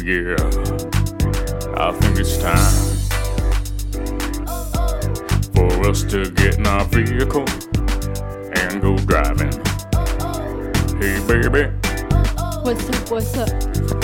yeah, I think it's time for us to get in our vehicle and go driving. Hey baby, What's up, what's up?